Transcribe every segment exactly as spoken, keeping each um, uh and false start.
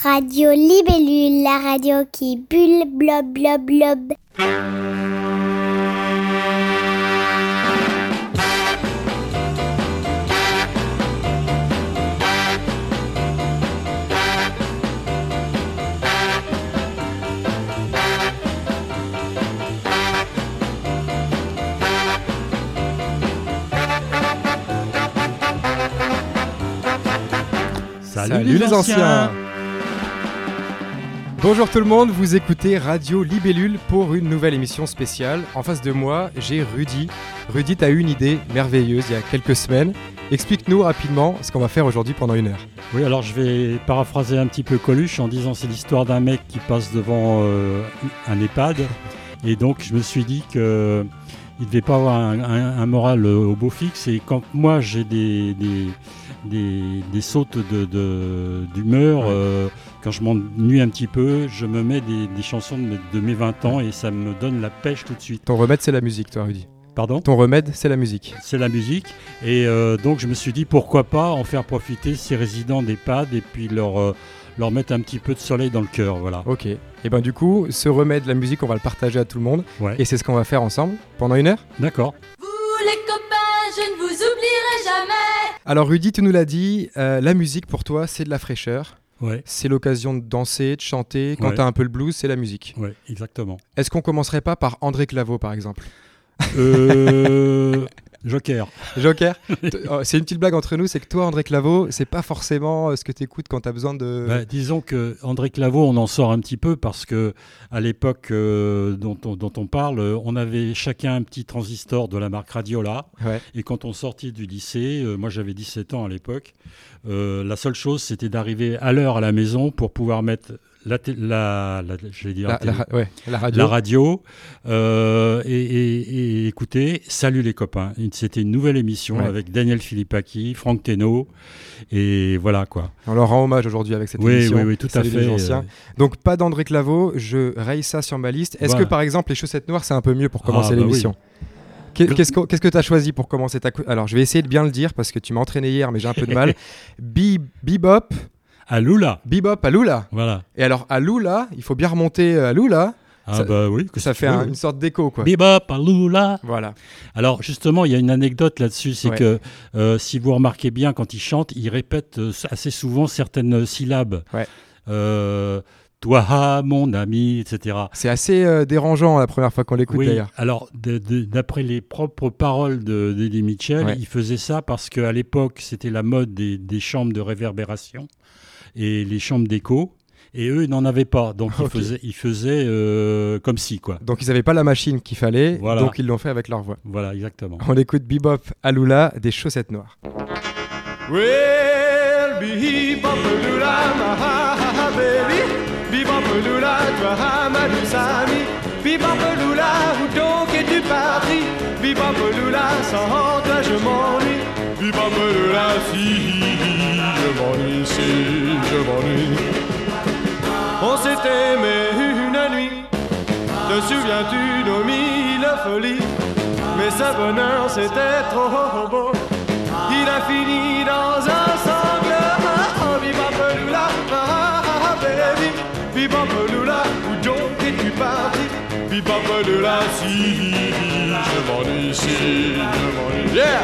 Radio Libellule, la radio qui bulle, blob, blob, blob. Salut, Salut les anciens. anciens Bonjour tout le monde, vous écoutez Radio Libellule pour une nouvelle émission spéciale. En face de moi, j'ai Rudy. Rudy, t'as eu une idée merveilleuse il y a quelques semaines. Explique-nous rapidement ce qu'on va faire aujourd'hui pendant une heure. Oui, alors je vais paraphraser un petit peu Coluche en disant c'est l'histoire d'un mec qui passe devant euh, un EHPAD. Et donc je me suis dit que il devait pas avoir un, un, un moral au beau fixe. Et quand moi j'ai des... des Des, des sautes de, de, d'humeur, ouais. euh, quand je m'ennuie un petit peu, je me mets des, des chansons de, de mes vingt ans et ça me donne la pêche tout de suite. Ton remède, c'est la musique, toi, Rudy. Pardon ? Ton remède, c'est la musique. C'est la musique. Et euh, donc, je me suis dit, pourquoi pas en faire profiter ces résidents d'EHPAD et puis leur, euh, leur mettre un petit peu de soleil dans le cœur, voilà. Ok. Et ben du coup, ce remède, la musique, on va le partager à tout le monde. Ouais. Et c'est ce qu'on va faire ensemble pendant une heure ? D'accord. Vous, les copains, je ne vous oublierai jamais. Alors Rudy, tu nous l'as dit, euh, la musique pour toi, c'est de la fraîcheur. Ouais. C'est l'occasion de danser, de chanter. Quand ouais. t'as un peu le blues, c'est la musique. Oui, exactement. Est-ce qu'on commencerait pas par André Claveau, par exemple ? Euh... Joker. Joker. C'est une petite blague entre nous, c'est que toi, André Claveau, c'est pas forcément ce que t'écoutes quand t'as besoin de... Bah, disons que André Claveau, on en sort un petit peu parce que à l'époque euh, dont, on, dont on parle, on avait chacun un petit transistor de la marque Radiola. Ouais. Et quand on sortit du lycée, euh, moi j'avais dix-sept ans à l'époque, euh, la seule chose c'était d'arriver à l'heure à la maison pour pouvoir mettre la, t- la, la, je vais dire la, la, télé, la, ouais, la radio, la radio euh, et, et, et écouter Salut les copains. C'était une nouvelle émission ouais. avec Daniel Philippaki, Franck Thénault et voilà quoi. On leur rend hommage aujourd'hui avec cette oui, émission. Oui, oui, tout Salut à fait. Les anciens. Euh... Donc pas d'André Claveau, je raye ça sur ma liste. Est-ce voilà. que par exemple les chaussettes noires c'est un peu mieux pour commencer ah, bah l'émission oui. Qu'est-ce que qu'est-ce que tu as choisi pour commencer ta... Alors je vais essayer de bien le dire parce que tu m'as entraîné hier mais j'ai un peu de mal. Bebop. À Lula. Bebop à Lula. Voilà. Et alors à Lula, il faut bien remonter à Lula. Ah ça, bah oui. Que ça fait un, une sorte d'écho quoi. Bebop à Lula. Voilà. Alors justement, il y a une anecdote là-dessus, c'est ouais. que euh, si vous remarquez bien, quand il chante, il répète euh, assez souvent certaines syllabes. Ouais. Euh, Toi, mon ami, et cetera. C'est assez euh, dérangeant la première fois qu'on l'écoute oui, d'ailleurs. Alors, de, de, d'après les propres paroles de, d'Eddie Mitchell, ouais. il faisait ça parce qu'à l'époque, c'était la mode des, des chambres de réverbération et les chambres d'écho. Et eux, ils n'en avaient pas. Donc, ils okay. faisaient, ils faisaient euh, comme si, quoi. Donc, ils n'avaient pas la machine qu'il fallait. Voilà. Donc, ils l'ont fait avec leur voix. Voilà, exactement. On écoute Bebop à Lula des chaussettes noires. Well, Bebop Lula, my baby. Bebop Lula, toi, ma douce amie. Bebop Lula, où donc es-tu parti? Bebop Lula, sans toi je m'ennuie. Bebop Lula, si je m'ennuie, si je m'ennuie. On s'est aimé une nuit. Te souviens-tu nos mille folies? Mais ce bonheur c'était trop beau. Il a fini dans un sanglant. Bebop Lula, ah baby. Bebop Lula, où donc es-tu parti? Bebop Lula, si je m'ennuie, si je m'ennuie. Yeah!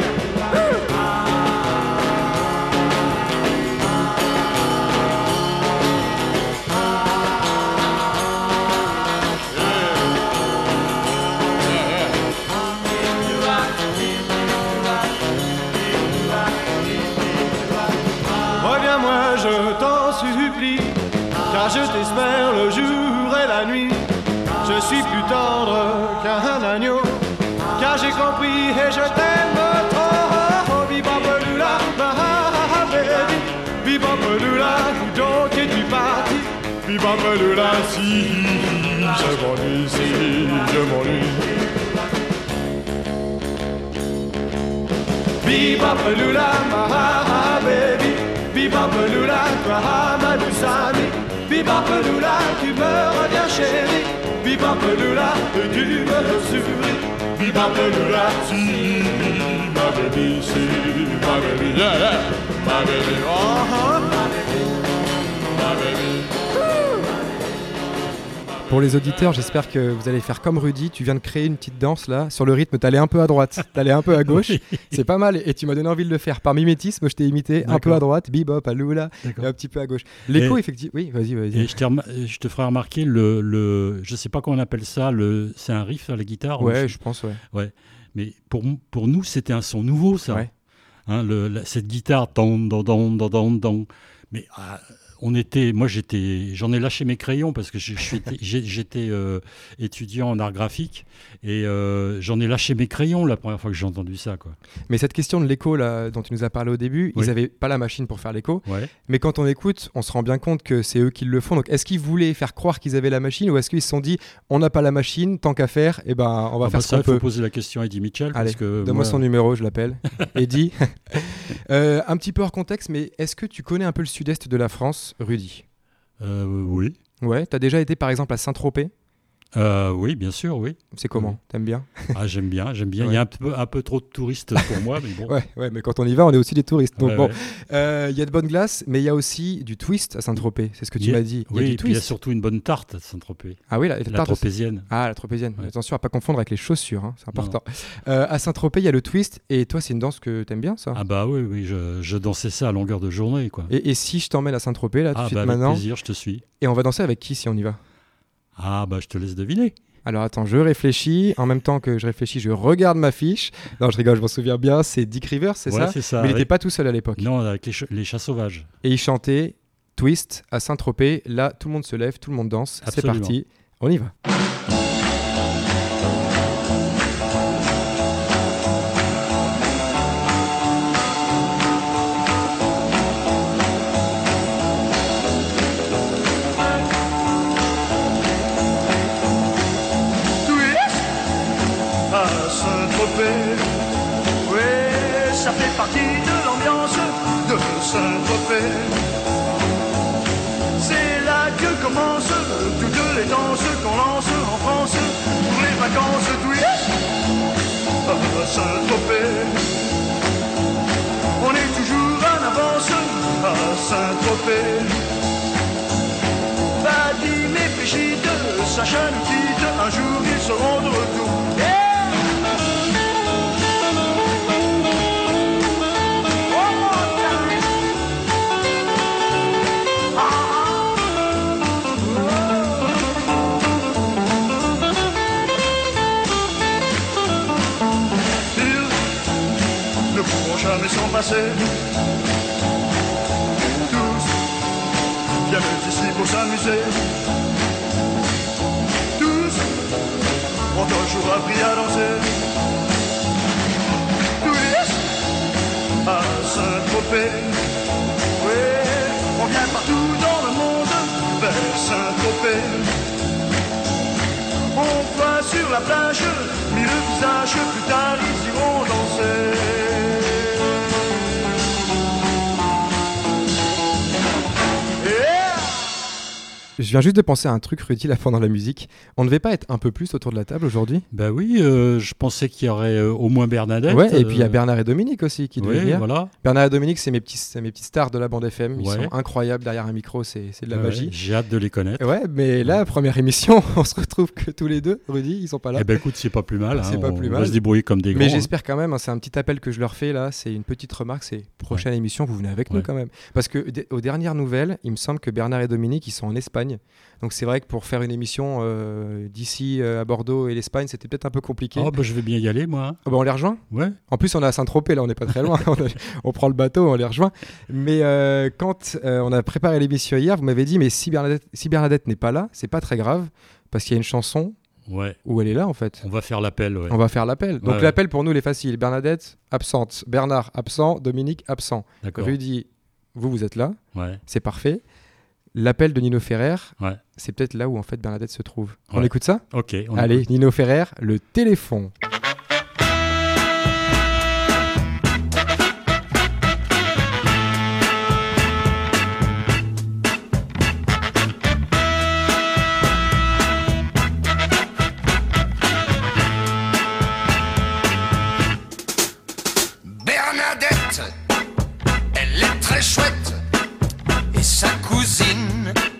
Reviens-moi, je t'en supplie, car je t'espère le jour et la nuit. Je suis plus tendre qu'un agneau, car j'ai compris et je t'aime trop. Bebop Lula, ma baby. Bebop Lula, où donc es-tu parti? Bebop Lula, si je m'ennuie, si je m'ennuie. Bebop Lula, ma baby. Bebop Lula, toi ma douce amie. Bebop Lula, tu me reviens chérie. Bebop Lula, tu me souris. Bebop Lula, si ma baby, si ma baby, yeah, yeah, ma baby, oh, uh-huh. Ma baby, ma baby. Pour les auditeurs, j'espère que vous allez faire comme Rudy. Tu viens de créer une petite danse là. Sur le rythme, t'allais un peu à droite, t'allais un peu à gauche. Oui. C'est pas mal et tu m'as donné envie de le faire. Par mimétisme, je t'ai imité. D'accord. Un peu à droite, bebop, à lula, et un petit peu à gauche. L'écho, et, effectivement. Oui, vas-y, vas-y. Et je, rem- je te ferai remarquer le, le. Je sais pas comment on appelle ça. Le, c'est un riff à la guitare. Ouais, je... je pense, ouais. Ouais. Mais pour, pour nous, c'était un son nouveau, ça. Ouais. Hein, le, la, cette guitare, don, don, don, don, don, don. Mais. Ah, On était, moi j'étais, j'en ai lâché mes crayons parce que je, je suis, j'étais euh, étudiant en art graphique et euh, j'en ai lâché mes crayons la première fois que j'ai entendu ça, quoi. Mais cette question de l'écho là, dont tu nous as parlé au début, oui. Ils n'avaient pas la machine pour faire l'écho. Ouais. Mais quand on écoute, on se rend bien compte que c'est eux qui le font. Donc est-ce qu'ils voulaient faire croire qu'ils avaient la machine ou est-ce qu'ils se sont dit on n'a pas la machine, tant qu'à faire, et eh ben on va ah faire bah ce ça, qu'on peut. Il faut poser la question à Eddie Mitchell. Allez, parce que donne-moi moi... son numéro, je l'appelle. Eddie. euh, un petit peu hors contexte, mais est-ce que tu connais un peu le sud-est de la France, Rudy ? Euh, oui. Ouais, t'as déjà été par exemple à Saint-Tropez ? Euh, oui, bien sûr, oui. C'est comment ? Oui. T'aimes bien ? Ah, j'aime bien, j'aime bien. Ouais. Il y a un peu, un peu trop de touristes pour moi, mais bon. Ouais, ouais, mais quand on y va, on est aussi des touristes. Donc ouais, bon, ouais. Euh, y a de bonnes glaces, mais il y a aussi du twist à Saint-Tropez. C'est ce que tu a, m'as dit. Oui, y a du et puis il y a surtout une bonne tarte à Saint-Tropez. Ah oui, la, la, la tarte tropézienne. Aussi. Ah, la tropézienne. Ouais. Attention à pas confondre avec les chaussures, hein, c'est important. Euh, à Saint-Tropez, il y a le twist, et toi, c'est une danse que t'aimes bien, ça ? Ah bah oui, oui, je, je dansais ça à longueur de journée, quoi. Et, et si je t'emmène à Saint-Tropez là, tout de ah suite bah, maintenant ? Avec plaisir, je te suis. Et on va danser avec qui si on y va ? Ah bah je te laisse deviner. Alors attends, je réfléchis. En même temps que je réfléchis, je regarde ma fiche. Non, je rigole, je m'en souviens bien. C'est Dick Rivers, c'est ouais, ça, c'est ça. Mais il n'était avec... pas tout seul à l'époque. Non, avec les, ch- les chats sauvages. Et il chantait Twist à Saint-Tropez. Là, tout le monde se lève, tout le monde danse. Absolument. C'est parti, on y va. Oui, ça fait partie de l'ambiance de Saint-Tropez. C'est là que commencent toutes les danses qu'on lance en France pour les vacances twist à Saint-Tropez. On est toujours en avance à Saint-Tropez. Vadim et Brigitte, Sacha nous quitte, un jour ils seront de retour. Yeah. Jamais sont passés. Tous viennent ici pour s'amuser. Tous ont toujours appris à danser. Tous à Saint-Tropez. Oui, on vient partout dans le monde vers Saint-Tropez. On voit sur la plage mille visages, plus tard ils iront danser. Je viens juste de penser à un truc, Rudy, là, pendant la musique. On ne devait pas être un peu plus autour de la table aujourd'hui ? Bah oui, euh, je pensais qu'il y aurait euh, au moins Bernadette. Ouais, et euh... puis il y a Bernard et Dominique aussi qui devaient oui, venir. Voilà. Bernard et Dominique, c'est mes petits, c'est mes petites stars de la bande F M. Ils ouais. sont incroyables derrière un micro, c'est, c'est de la ouais, magie. J'ai hâte de les connaître. Ouais, mais là, première émission, on se retrouve que tous les deux. Rudy, ils sont pas là. Eh ben écoute, c'est pas plus mal. Hein, c'est pas on plus va mal. se débrouiller comme des grands. Mais j'espère hein. quand même, hein, c'est un petit appel que je leur fais là, c'est une petite remarque, c'est prochaine ouais. émission, vous venez avec ouais. nous quand même. Parce que d- aux dernières nouvelles, il me semble que Bernard et Dominique, ils sont en Espagne. Donc c'est vrai que pour faire une émission euh, d'ici euh, à Bordeaux et l'Espagne, c'était peut-être un peu compliqué. Oh bah je vais bien y aller moi. Oh, bah, on les rejoint. Ouais. En plus on est à Saint-Tropez, là on n'est pas très loin. on, a, on prend le bateau, on les rejoint. Mais euh, quand euh, on a préparé l'émission hier, vous m'avez dit mais si Bernadette, si Bernadette n'est pas là, c'est pas très grave parce qu'il y a une chanson ouais. où elle est là en fait. On va faire l'appel. Ouais. On va faire l'appel. Donc ouais, l'appel ouais. pour nous il est facile. Bernadette absente, Bernard absent, Dominique absent. D'accord. Rudy, vous vous êtes là. Ouais. C'est parfait. L'appel de Nino Ferrer, ouais. c'est peut-être là où en fait Bernadette se trouve. Ouais. On écoute ça ? Ok. On Allez, écoute. Nino Ferrer, le téléphone. Bernadette, elle est très chouette. Et sa cousine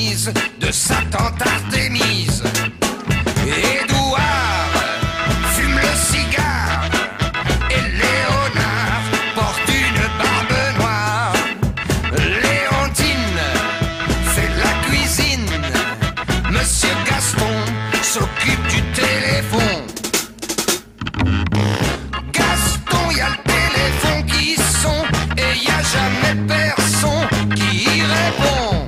Denise, de sa tante Artémise. Édouard fume le cigare et Léonard porte une barbe noire. Léontine fait la cuisine, Monsieur Gaston s'occupe du téléphone. Gaston, y a le téléphone qui sonne et y a jamais personne qui y répond.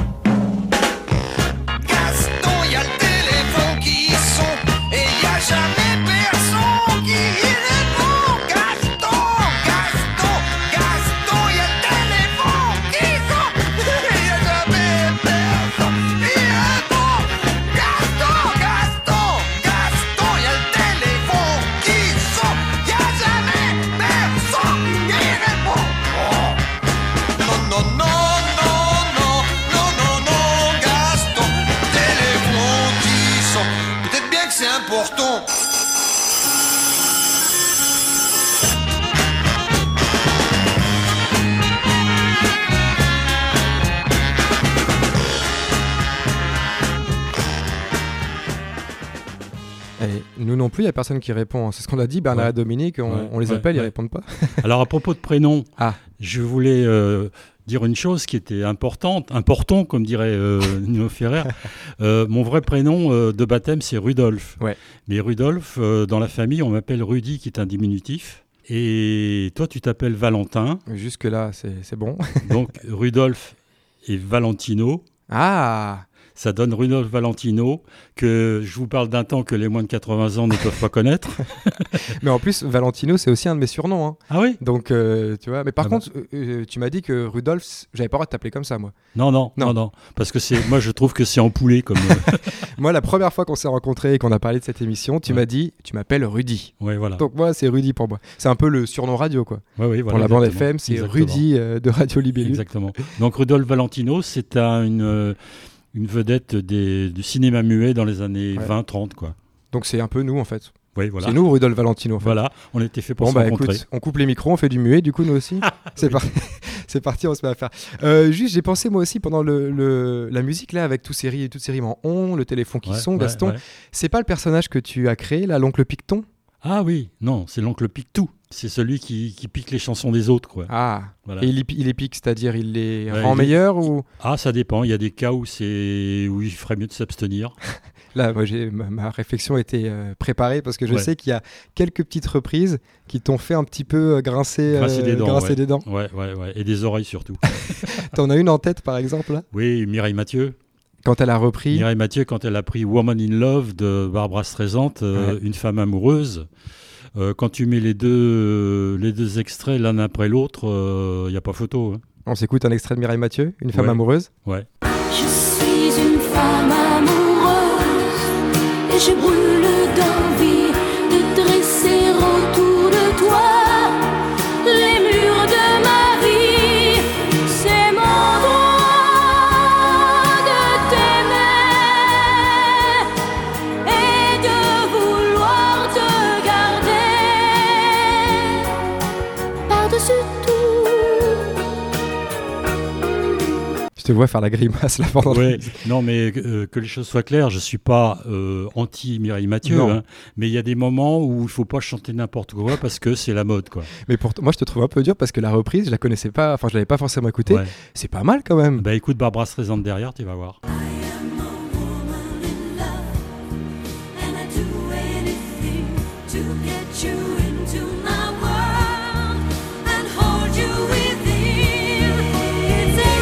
Gaston, y a le téléphone qui sonne et y a jamais personne qui y répond. Gaston, Gaston, Gaston, y a le téléphone qui sonne et y a jamais personne qui y répond. Gaston, Gaston, Gaston, y a le téléphone qui sonne, y a jamais personne qui y répond. Oh. Non, non, non, non, non, non, non, non, Gaston, téléphone qui sonne. Peut-être bien que c'est important. Et nous non plus, il n'y a personne qui répond. C'est ce qu'on a dit, Bernard Ouais. et Dominique, on, Ouais, on les ouais, appelle, ils ouais. répondent pas. Alors à propos de prénoms, Ah. je voulais euh, dire une chose qui était importante, important comme dirait euh, Nino Ferrer. Euh, mon vrai prénom euh, de baptême c'est Rudolf. Ouais. Mais Rudolf, euh, dans la famille, on m'appelle Rudy qui est un diminutif. Et toi tu t'appelles Valentin. Jusque-là, c'est c'est bon. Donc Rudolf et Valentino. Ah. Ça donne Rudolf Valentino, que je vous parle d'un temps que les moins de quatre-vingts ans ne peuvent pas connaître. Mais en plus, Valentino, c'est aussi un de mes surnoms. Hein. Ah oui? Donc, euh, tu vois. Mais par Ah bah. contre, euh, euh, tu m'as dit que Rudolf, j'avais pas le droit de t'appeler comme ça, moi. Non, non, Non. non, non. Parce que c'est, moi, je trouve que c'est empoulé comme. euh, Moi, la première fois qu'on s'est rencontrés et qu'on a parlé de cette émission, tu Ouais. m'as dit, tu m'appelles Rudy. Ouais, voilà. Donc, moi, c'est Rudy pour moi. C'est un peu le surnom radio, quoi. Ouais, ouais, voilà, pour la bande exactement. F M, c'est Exactement. Rudy euh, de Radio Libellule. Exactement. Donc Rudolf Valentino, c'est un- une, euh, une vedette des- du cinéma muet dans les années Ouais. vingt trente, quoi. Donc, c'est un peu nous, en fait. Oui, voilà. C'est nous, Rudolf Valentino. En fait. Voilà, on était fait pour Bon, se bah rencontrer. écoute, on coupe les micros, on fait du muet, du coup, nous aussi. c'est, par- c'est parti, on se met à faire. Euh, juste, j'ai pensé, moi aussi, pendant le, le- la musique, là, avec tous ces ri- toutes ces rimes en on, le téléphone qui Ouais, sonne, ouais, Gaston. ouais. C'est pas le personnage que tu as créé, là, l'oncle Picton? Ah oui, non, c'est l'oncle Pictou. C'est celui qui, qui pique les chansons des autres, quoi. Ah, Voilà. et il, y- il les pique, c'est-à-dire il les Ouais, rend il- meilleurs ou... Ah, ça dépend. Il y a des cas où, c'est... où il ferait mieux de s'abstenir. Là, moi, j'ai, ma, ma réflexion était euh, préparée parce que je Ouais. sais qu'il y a quelques petites reprises qui t'ont fait un petit peu euh, grincer, euh, Grincer des dents, grincer ouais. des dents. Ouais, ouais, ouais. Et des oreilles surtout. T'en as une en tête, par exemple, là, Oui, Mireille Mathieu. quand elle a repris. Mireille Mathieu, quand elle a pris Woman in Love de Barbara Streisand, euh, Ouais. une femme amoureuse. Euh, quand tu mets les deux, euh, les deux extraits l'un après l'autre, il n'y a pas photo. Hein. On s'écoute un extrait de Mireille Mathieu, une femme Ouais. amoureuse. Ouais. Je suis une femme amoureuse et je brûle d'envie de dresser autour de toi les murs de ma vie. C'est mon droit de t'aimer et de vouloir te garder par-dessus tout. Je te vois faire la grimace là pendant la Ouais, musique. non, mais euh, que les choses soient claires, je ne suis pas euh, anti-Mireille Mathieu, Non. hein, mais il y a des moments où il ne faut pas chanter n'importe quoi parce que c'est la mode, quoi. Mais pour moi, je te trouve un peu dur parce que la reprise, je la connaissais pas, enfin, je l'avais pas forcément écoutée. Ouais. C'est pas mal quand même. Bah écoute Barbara Streisand derrière, tu vas voir. And I do anything to get you into my world and hold you within. It's a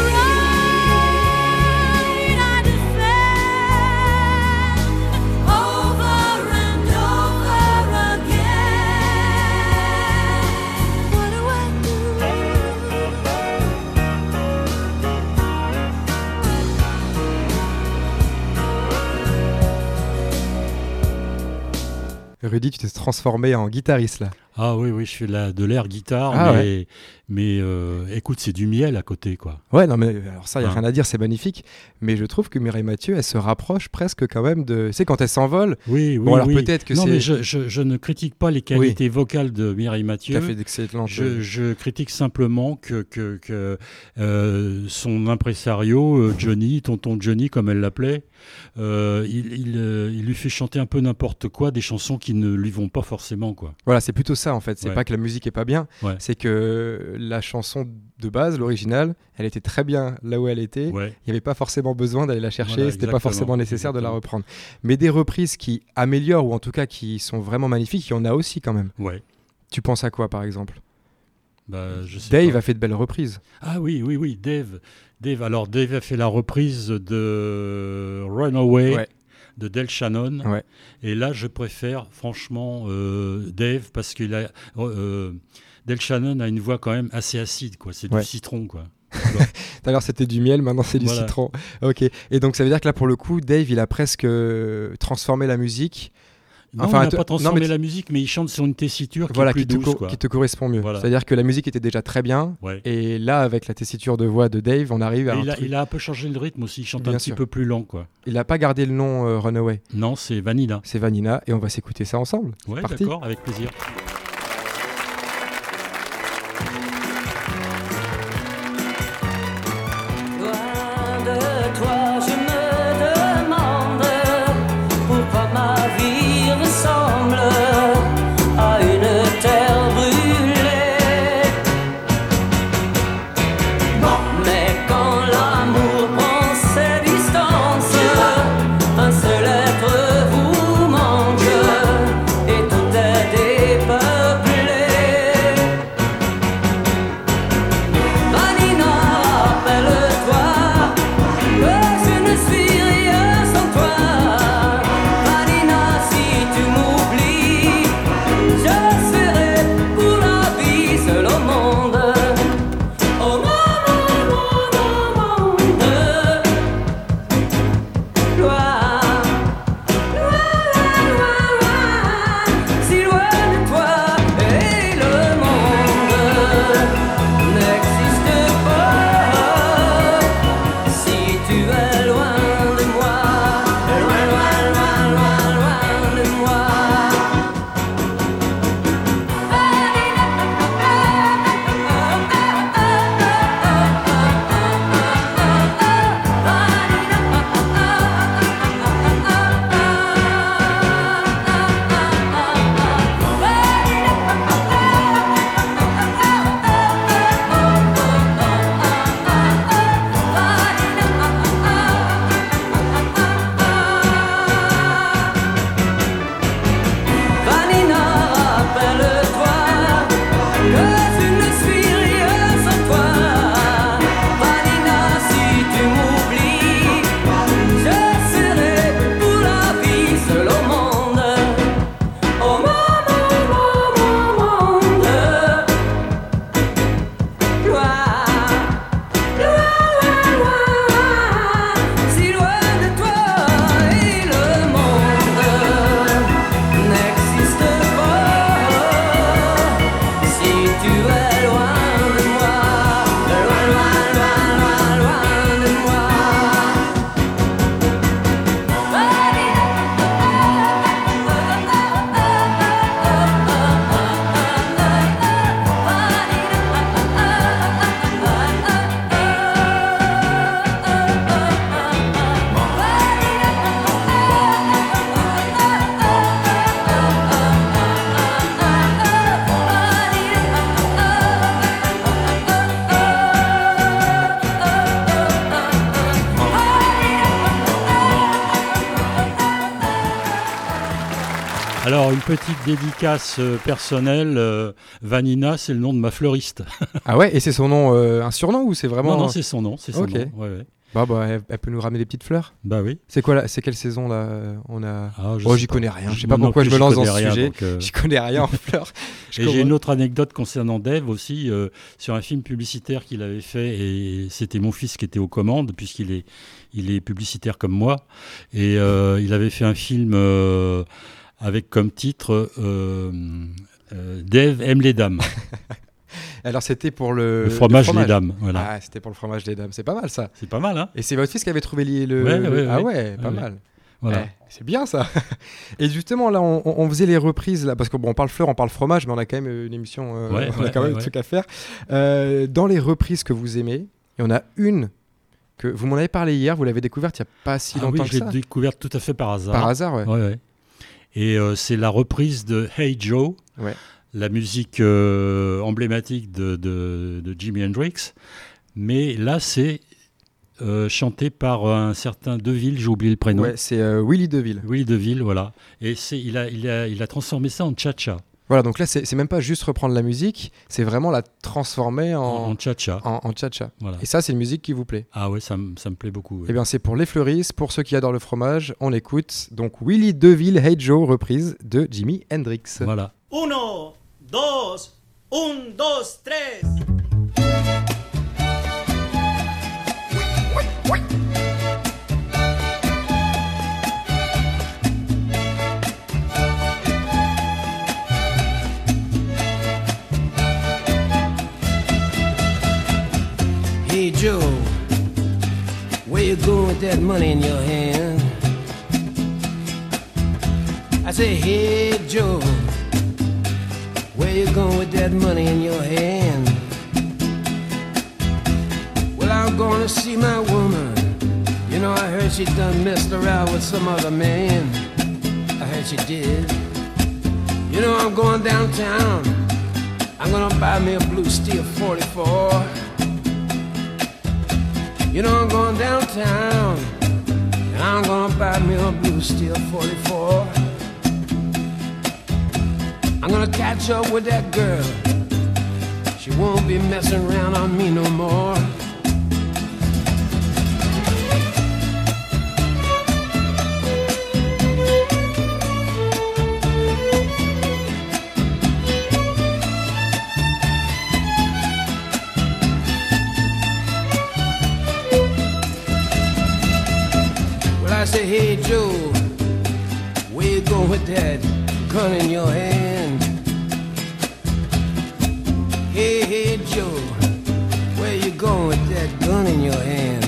right I defend over and over again. What do I Rudy, tu t'es transformé en guitariste là. Ah oui, oui, je fais de, la, de l'air guitare, Ah mais, ouais. mais euh, écoute, c'est du miel à côté, quoi. Ouais, non, mais alors ça, il n'y a Hein. rien à dire, c'est magnifique. Mais je trouve que Mireille Mathieu, elle se rapproche presque quand même de. Tu sais, quand elle s'envole, Oui, oui, Bon, alors oui. peut-être que non, c'est- mais je, je, je ne critique pas les qualités vocales de Mireille qui Mathieu. a fait d'excellentes. Je, je critique simplement que, que, que euh, son impresario, euh, Johnny, tonton Johnny comme elle l'appelait, euh, il, il, euh, il lui fait chanter un peu n'importe quoi, des chansons qui ne lui vont pas forcément, quoi. Voilà, c'est plutôt ça en fait. C'est Ouais. pas que la musique est pas bien, Ouais. c'est que la chanson de base, l'originale, elle était très bien là où elle était. Ouais. Il n'y avait pas forcément besoin d'aller la chercher, Voilà, c'était pas exactement, forcément nécessaire de la exactement. reprendre. Mais des reprises qui améliorent ou en tout cas qui sont vraiment magnifiques, il y en a aussi quand même. Ouais. Tu penses à quoi par exemple? Bah, je sais Dave pas. a fait de belles reprises. Ah oui, oui, oui, Dave. Dave. Alors, Dave a fait la reprise de Runaway Ouais. de Del Shannon. Ouais. Et là, je préfère franchement euh, Dave parce qu'il a. euh, Del Shannon a une voix quand même assez acide, quoi. C'est Ouais. du citron, quoi. Tout à l'heure c'était du miel, maintenant c'est du Voilà. citron. Ok. Et donc ça veut dire que là pour le coup, Dave il a presque euh, transformé la musique. Non, Enfin, il n'a te- pas transformé non, mais- la musique, mais il chante sur une tessiture qui Voilà, est plus qui te, douce, co- quoi. qui te correspond mieux. Voilà. C'est-à-dire que la musique était déjà très bien. Ouais. Et là, avec la tessiture de voix de Dave, on arrive à Et un il, a, truc- il a un peu changé le rythme aussi, il chante Bien un petit sûr. peu plus lent, quoi. Il n'a pas gardé le nom euh, Runaway. Non, c'est Vanilla. C'est Vanilla et on va s'écouter ça ensemble. C'est Ouais, parti. d'accord, avec plaisir. Loin de toi, je me demande pourquoi ma vie ressemble à une terre brûlée. Mais quand l'amour prend ses distances, un seul être vous manque et tout est dépeuplé. Vanina, rappelle-toi que je ne suis rien sans toi. Vanina, si tu m'oublies, je serai pour la vie seul au monde. Au monde, au monde, au monde. Loin, loin, loin, loin, si loin de toi et le monde n'existe pas. Si tu es loin de moi, loin, loin, loin, loin, loin de moi. Vanina, rappelle-toi que je ne suis rien sans toi. Vanina, si tu m'oublies, je serai pour la vie seul au monde. Au monde, au monde, au monde. Loin, loin, loin, loin, si loin de toi et le monde n'existe pas. Si tu es loin de moi, loin, loin, loin, loin, loin de moi. Alors, une petite dédicace euh, personnelle. euh, Vanina, c'est le nom de ma fleuriste. Ah ouais, et c'est son nom, euh, un surnom ou c'est vraiment. Non, non, c'est son nom. C'est son Ok. nom. Ouais, ouais. Bah, bah, elle, elle peut nous ramener des petites fleurs. Bah oui. C'est quoi là? C'est quelle saison là euh, On a. Ah, je Oh, sais j'y pas. connais rien. Je sais Moi pas non pourquoi plus, je me j'y lance dans connais ce rien, sujet. donc, euh, J'y connais rien en fleurs. Je Et j'ai comprends- une autre anecdote concernant Dave aussi, euh, sur un film publicitaire qu'il avait fait, et c'était mon fils qui était aux commandes, puisqu'il est, il est publicitaire comme moi, et euh, il avait fait un film euh, avec comme titre euh, Euh, Dave aime les dames. Alors c'était pour le, Le fromage des dames, voilà. Ah, c'était pour le fromage des dames. C'est pas mal ça. C'est pas mal, hein? Et c'est votre fils qui avait trouvé li- le. Ouais, ouais, ah ouais. ouais, pas Ouais. mal. Voilà. Ouais, c'est bien ça. Et justement là, on, on faisait les reprises là, parce que bon, on parle fleur, on parle fromage, mais on a quand même une émission. euh, Ouais, on a ouais, quand même ouais, un ouais. truc à faire. Euh, dans les reprises que vous aimez, il y en a une que vous m'en avez parlé hier. Vous l'avez découverte il y a pas si Ah longtemps oui, que je ça. l'ai découverte tout à fait par hasard. Par hasard, ouais. Ouais, ouais. Et euh, c'est la reprise de Hey Joe, Ouais. la musique euh, emblématique de, de, de Jimi Hendrix. Mais là, c'est euh, chanté par un certain Deville, j'ai oublié le prénom. Ouais, c'est euh, Willy Deville. Willy Deville, voilà. Et c'est, il, a, il, a, il a transformé ça en cha-cha. Voilà, donc là, c'est c'est même pas juste reprendre la musique, c'est vraiment la transformer En, en, en cha-cha. en, en cha-cha. Voilà. Et ça, c'est une musique qui vous plaît. Ah ouais, ça, me- ça me plaît beaucoup. ouais. Eh bien, c'est pour les fleuristes, pour ceux qui adorent le fromage, on écoute donc Willy Deville, Hey Joe, reprise de Jimi Hendrix. Voilà. Uno, dos, un, dos, tres. Hey Joe, where you going with that money in your hand? I say, hey Joe, where you going with that money in your hand? Well, I'm gonna see my woman. You know, I heard she done messed around with some other man. I heard she did. You know, I'm going downtown. I'm gonna buy me a blue steel forty-four. You know I'm going downtown, and I'm gonna buy me a blue steel forty-four. I'm gonna catch up with that girl. She won't be messing around on me no more. I say, hey Joe, where you going with that gun in your hand? Hey, hey Joe, where you going with that gun in your hand?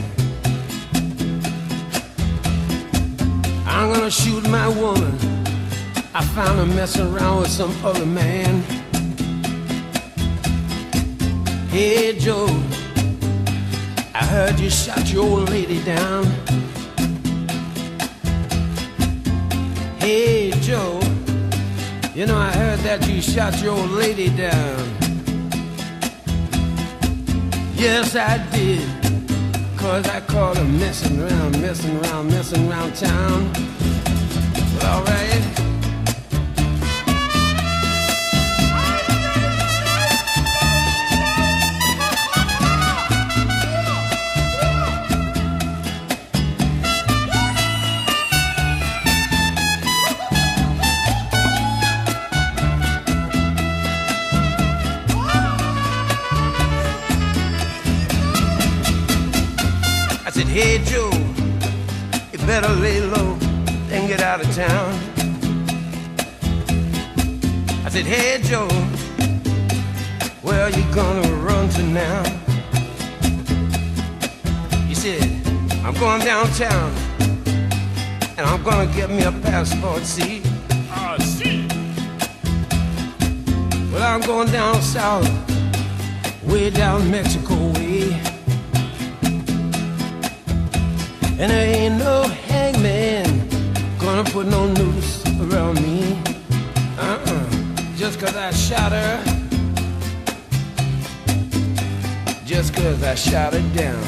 I'm gonna shoot my woman. I found her messing around with some other man. Hey Joe, I heard you shot your old lady down. Hey Joe, you know I heard that you shot your old lady down. Yes I did, cause I caught her messing around, messing around, messing around town. Well alright. I said, hey Joe, you better lay low and get out of town. I said, hey Joe, where are you gonna run to now? He said, I'm going downtown and I'm gonna get me a passport, see? Ah, see. Well, I'm going down south, way down Mexico way. And there ain't no hangman gonna put no noose around me. Uh-uh. Just cause I shot her. Just cause I shot her down.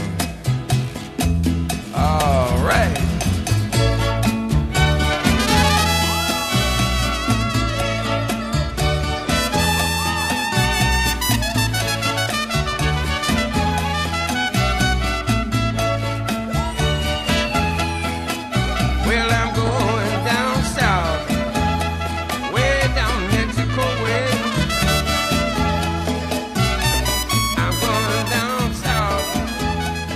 Alright. Well, I'm going down south, way down Mexico way. I'm going down south,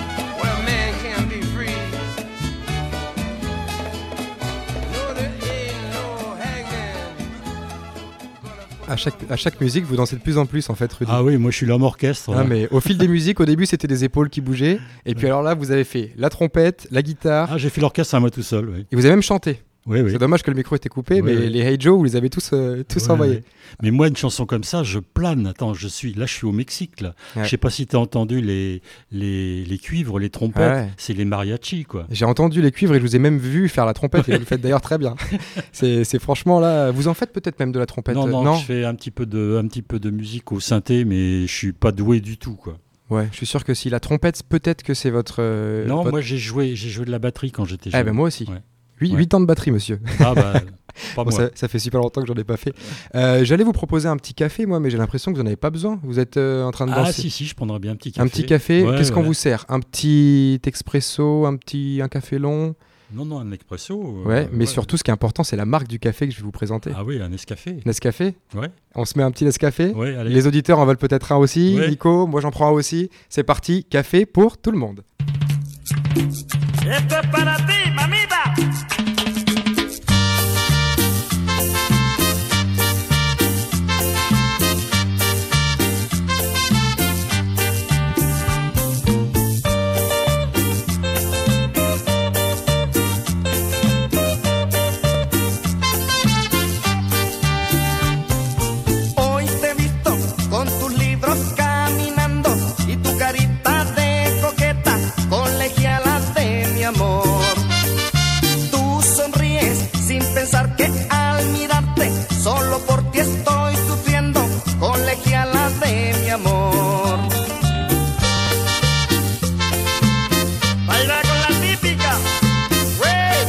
à chaque, à chaque musique, vous dansez de plus en plus en fait, Rudy. Ah oui, moi je suis l'homme orchestre. Ah, mais au fil des musiques, au début c'était des épaules qui bougeaient, et puis alors là vous avez fait la trompette, la guitare. Ah, j'ai fait l'orchestre à moi tout seul, oui. Et vous avez même chanté. Oui, oui. C'est dommage que le micro était coupé, Oui, mais oui. les Hey Joe, vous les avez tous, euh, tous Ouais, envoyés. ouais. Mais moi, une chanson comme ça, je plane. Attends, je suis là, je suis au Mexique. Là. Ouais. Je sais pas si tu as entendu les, les, les cuivres, les trompettes. Ouais. C'est les mariachis, quoi. J'ai entendu les cuivres et je vous ai même vu faire la trompette, et vous le faites d'ailleurs très bien. c'est, c'est franchement là, vous en faites peut-être même de la trompette. Non, euh, non, je fais un petit peu de, un petit peu de musique au synthé, mais je suis pas doué du tout, quoi. Ouais, je suis sûr que si la trompette, peut-être que c'est votre. euh, non, votre... moi j'ai joué, j'ai joué de la batterie quand j'étais jeune. Eh ben moi aussi. Ouais. huit Ouais. ans de batterie, monsieur. Ah bah, pas Bon, moi. ça, ça fait super longtemps que j'en ai pas fait. Euh, j'allais vous proposer un petit café, moi, mais j'ai l'impression que vous n'en avez pas besoin. Vous êtes euh, en train de Ah danser. si, si, je prendrais bien un petit café. Un petit café. Ouais, Qu'est-ce qu'on ouais. vous sert? Un petit expresso, un petit un café long. Non, non, un expresso. euh, Ouais, mais ouais. surtout, ce qui est important, c'est la marque du café que je vais vous présenter. Ah oui, un Nescafé. Nescafé. Ouais. On se met un petit Nescafé. Ouais, allez. Les auditeurs en veulent peut-être un aussi. Ouais. Nico, moi j'en prends un aussi. C'est parti, café pour tout le monde. Esto es para ti, mamita. Hoy te he visto con tus libros caminando y tu carita de coqueta, colegiala de mi amor. Tú sonríes sin pensar que al mirarte solo por ti estoy sufriendo, colegiala de mi amor. Baila con la típica. ¡Wey!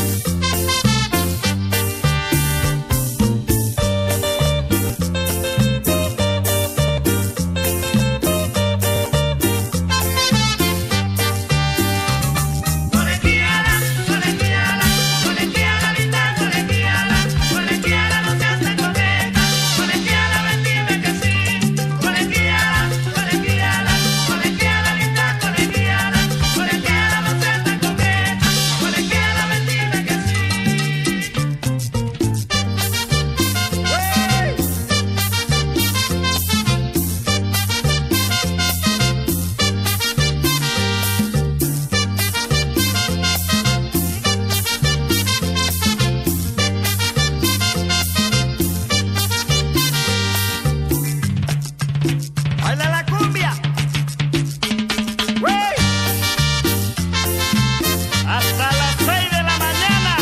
Colegiala, colegiala, colegiala, linda, colegiala, colegiala, no seas tan coqueta, colegiala, ven, dime que sí, colegiala, colegiala, colegiala, linda, colegiala, colegiala, no seas tan coqueta, colegiala, ven, dime que sí. ¡Baila la cumbia! ¡Wey! Hasta las seis de la mañana.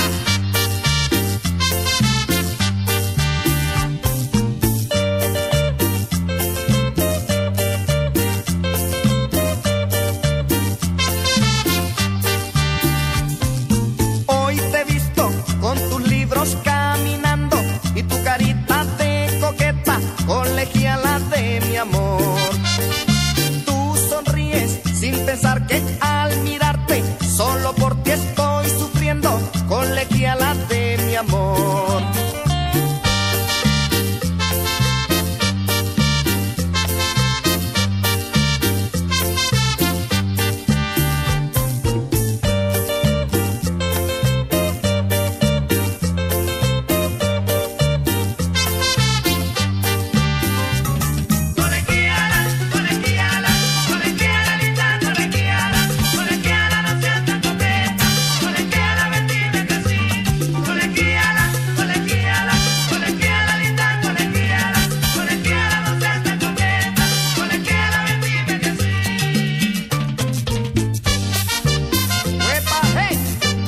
Hoy te he visto con tus libros caminando y tu carita de coqueta, colegiala de mi amor. Tú sonríes sin pensar que al mirarte solo por ti estoy sufriendo, colegiala de mi amor. Colegiala, colegiala, colegiala, linda, colegiala, colegiala, no seas tan coqueta, colegiala, ven, dime que sí, colegiala, colegiala, colegiala, linda, colegiala, colegiala, no seas tan coqueta, colegiala, ven, dime que sí. ¡Huepa, hey!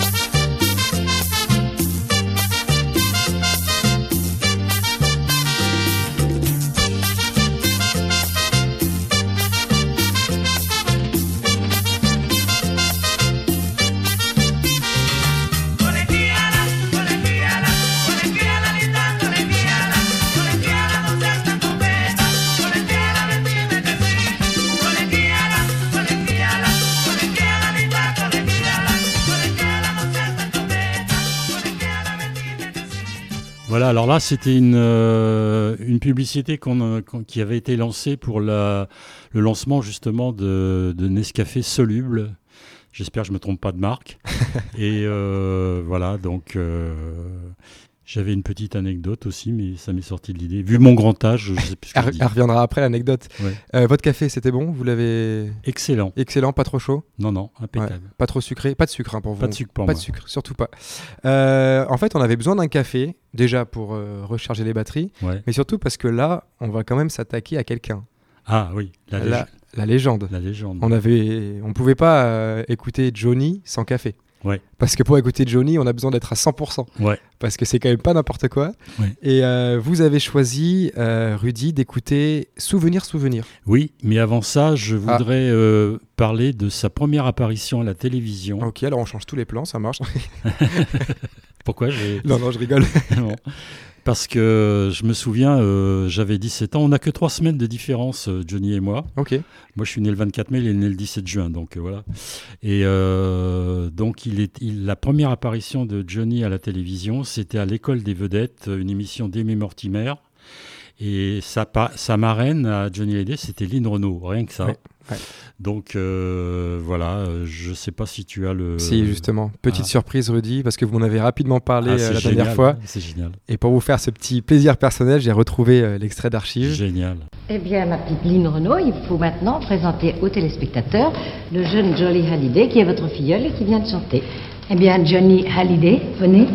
Colegiala, colegiala, colegiala, linda, colegiala, colegiala, no seas tan coqueta, colegiala, ven, dime que sí, colegiala, colegiala, colegiala, linda, colegiala, colegiala, no seas tan coqueta, colegiala, ven, dime que sí. Voilà, alors là, c'était une, euh, une publicité qu'on, euh, qu'on- qui avait été lancée pour la, le lancement justement de, de Nescafé soluble. J'espère que je ne me trompe pas de marque. Et euh, voilà, donc euh, J'avais une petite anecdote aussi, mais ça m'est sorti de l'idée. Vu mon grand âge, je sais plus ce que Elle, je dis. elle reviendra après l'anecdote. Ouais. Euh, votre café, c'était bon? Vous l'avez... Excellent. Excellent, pas trop chaud? Non, non, impeccable. Ouais, pas trop sucré? Pas de sucre hein, pour vous? Pas de sucre pour Pas moi. de sucre, surtout pas. Euh, en fait, on avait besoin d'un café, déjà pour euh, recharger les batteries, Ouais. mais surtout parce que là, on va quand même s'attaquer à quelqu'un. Ah oui, la, La, lég- la légende. la légende. On avait, on pouvait pas euh, écouter Johnny sans café. Ouais. Parce que pour écouter Johnny, on a besoin d'être à cent pour cent. Ouais. Parce que c'est quand même pas n'importe quoi. Ouais. Et euh, vous avez choisi, euh, Rudy, d'écouter Souvenir, Souvenir. Oui, mais avant ça, je Ah. voudrais euh, parler de sa première apparition à la télévision. Ok, alors on change tous les plans, ça marche. Pourquoi j'ai... non, non, je rigole. Non. Parce que je me souviens, euh, j'avais dix-sept ans. On n'a que trois semaines de différence, euh, Johnny et moi. Ok. Moi, je suis né le vingt-quatre mai, il est né le dix-sept juin, donc euh, voilà. Et euh, donc, il est, il, la première apparition de Johnny à la télévision, c'était à l'École des Vedettes, une émission d'Aimé Mortimer. Et sa, pa- sa marraine à Johnny Hallyday, c'était Lynn Renaud, rien que ça. Ouais, ouais. Donc euh, voilà, euh, je ne sais pas si tu as le... Si, justement. Petite ah. surprise, Rudy, parce que vous m'en avez rapidement parlé Ah, euh, c'est la génial, dernière fois. C'est génial. Et pour vous faire ce petit plaisir personnel, j'ai retrouvé euh, l'extrait d'archives. Génial. Eh bien, ma petite Lynn Renaud, il faut maintenant présenter aux téléspectateurs le jeune Johnny Hallyday, qui est votre filleul et qui vient de chanter. Eh bien, Johnny Hallyday, venez.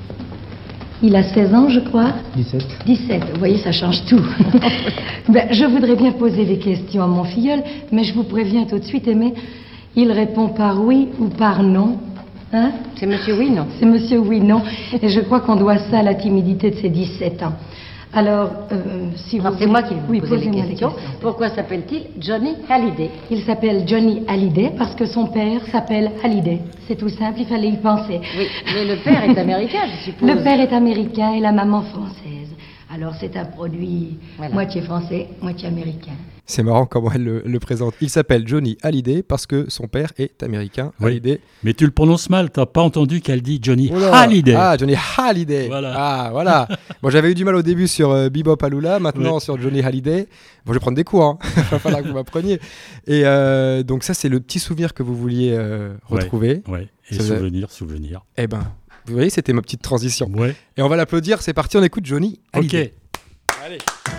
Il a seize ans, je crois. dix-sept. dix-sept, vous voyez, ça change tout. Ben, je voudrais bien poser des questions à mon filleul, mais je vous préviens tout de suite, Aimé, il répond par oui ou par non. Hein? C'est monsieur oui, non? C'est monsieur oui, non. Et je crois qu'on doit ça à la timidité de ses dix-sept ans. Alors, euh, si vous... Alors, c'est moi qui vais vous oui, poser les posez-moi questions. Pourquoi s'appelle-t-il Johnny Hallyday? Il s'appelle Johnny Hallyday parce que son père s'appelle Hallyday. C'est tout simple, il fallait y penser. Oui, mais le père est américain, je suppose. Le père est américain et la maman française. Alors c'est un produit Voilà. moitié français, moitié américain. C'est marrant comment elle le, le présente. Il s'appelle Johnny Hallyday parce que son père est américain. Oui. Hallyday. Mais tu le prononces mal, tu n'as pas entendu qu'elle dit Johnny Oula. Hallyday. Ah, Johnny Hallyday. Voilà. Ah, voilà. Bon, j'avais eu du mal au début sur euh, Bebop Alula, maintenant Oui. sur Johnny Hallyday. Bon, je vais prendre des cours, hein. Il va falloir que vous m'appreniez. Et euh, donc ça, c'est le petit souvenir que vous vouliez euh, retrouver. Ouais. Et Ça vous a- souvenir, souvenir. Eh ben, vous voyez, c'était ma petite transition. Ouais. Et on va l'applaudir, c'est parti, on écoute Johnny Hallyday. Ok. Allez.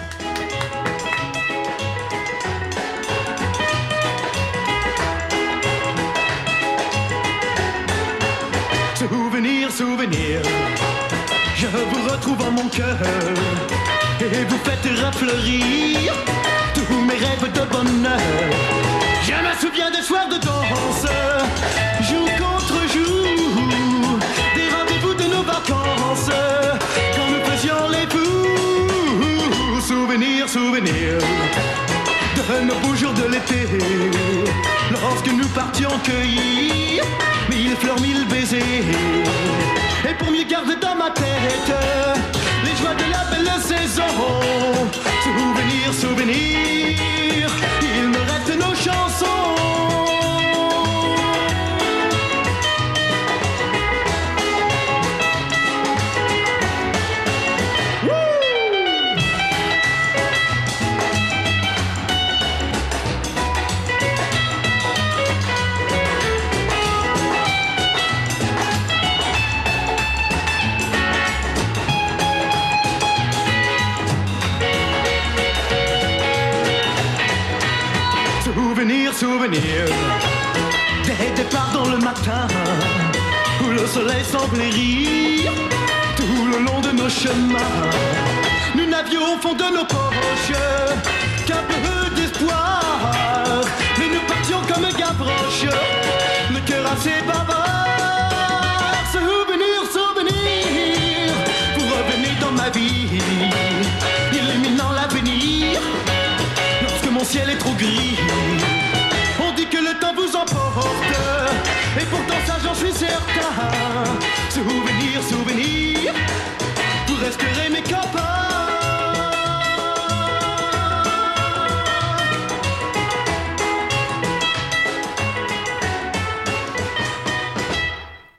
Souvenir, souvenir, je vous retrouve en mon cœur et vous faites refleurir tous mes rêves de bonheur. Je me souviens des soirs de danse, jour contre jour, des rendez-vous de nos vacances, quand nous faisions les fous. Souvenir, souvenir de nos beaux jours de l'été, lorsque nous partions cueillir mille fleurs, mille baisers. Et pour mieux garder dans ma tête les joies de la belle saison. Souvenir, souvenir, il me reste nos chansons. Souvenir, souvenir, des départs dans le matin, où le soleil semblait rire, tout le long de nos chemins. Nous n'avions au fond de nos poches qu'un peu d'espoir, mais nous partions comme Gavroche, le cœur assez bavard. Souvenir, souvenir, vous revenez dans ma vie, illuminant l'avenir. Lorsque mon ciel est trop gris, on dit que le temps vous emporte, et pourtant ça j'en suis certain. Souvenir, souvenir, vous resterez mes copains.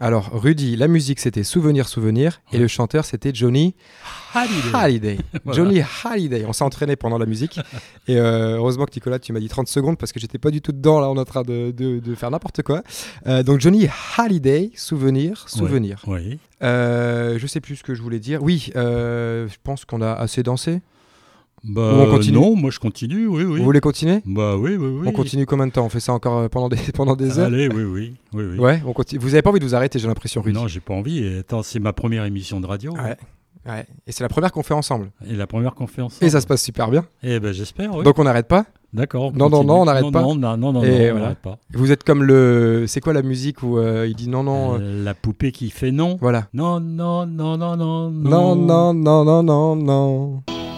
Alors, Rudy, la musique, c'était Souvenir, Souvenir. Et le chanteur, c'était Johnny Hallyday. Hallyday. Voilà. Johnny Hallyday. On s'est entraîné pendant la musique. Et euh, heureusement que Nicolas, tu m'as dit trente secondes parce que j'étais pas du tout dedans. Là, on est en train de, de, de faire n'importe quoi. Euh, donc, Johnny Hallyday, Souvenir, Souvenir. Ouais, oui. Euh, je sais plus ce que je voulais dire. Oui, euh, je pense qu'on a assez dansé. Bah, Ou on continue non, moi je continue, oui, oui. Vous voulez continuer? Bah oui, oui, oui. On continue combien de temps? On fait ça encore euh, pendant des, pendant des heures? Allez, oui, oui, oui, oui. Ouais, on continue. Vous avez pas envie de vous arrêter, j'ai l'impression, Rudy. Non, j'ai pas envie. Et attends, c'est ma première émission de radio. Ouais. Ouais. Et c'est la première qu'on fait ensemble. Et la première qu'on fait ensemble. Et ça se passe super bien. Eh ben j'espère, oui. Donc on n'arrête pas? D'accord. Non, non, continue. non, on n'arrête non, pas. Non, non, non, non, Et non, on voilà. n'arrête pas. Vous êtes comme le... C'est quoi la musique où euh, il dit non, non euh, Euh, la poupée qui fait non. Voilà. Non, non, non, non, non, Non, non, non, non, non, non.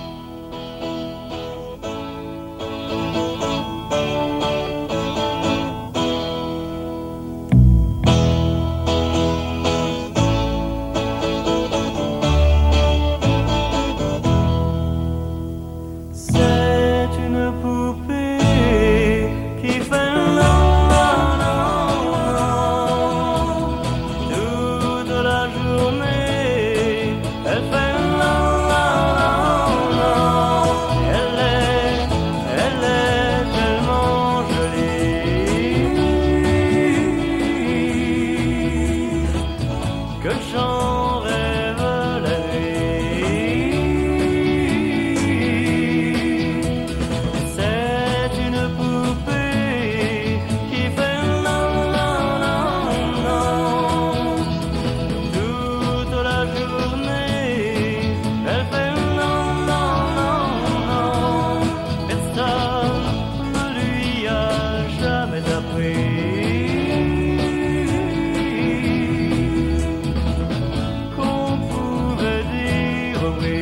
C'est une poupée qui fait non, non, non, non. Toute la journée, elle fait non, non, non, non. Elle est, elle est tellement jolie que j'en rêve la nuit. C'est une poupée qui fait non, non, non, non. Toute la journée, elle fait non, non, non, non. Personne ne lui a jamais appris qu'on pouvait dire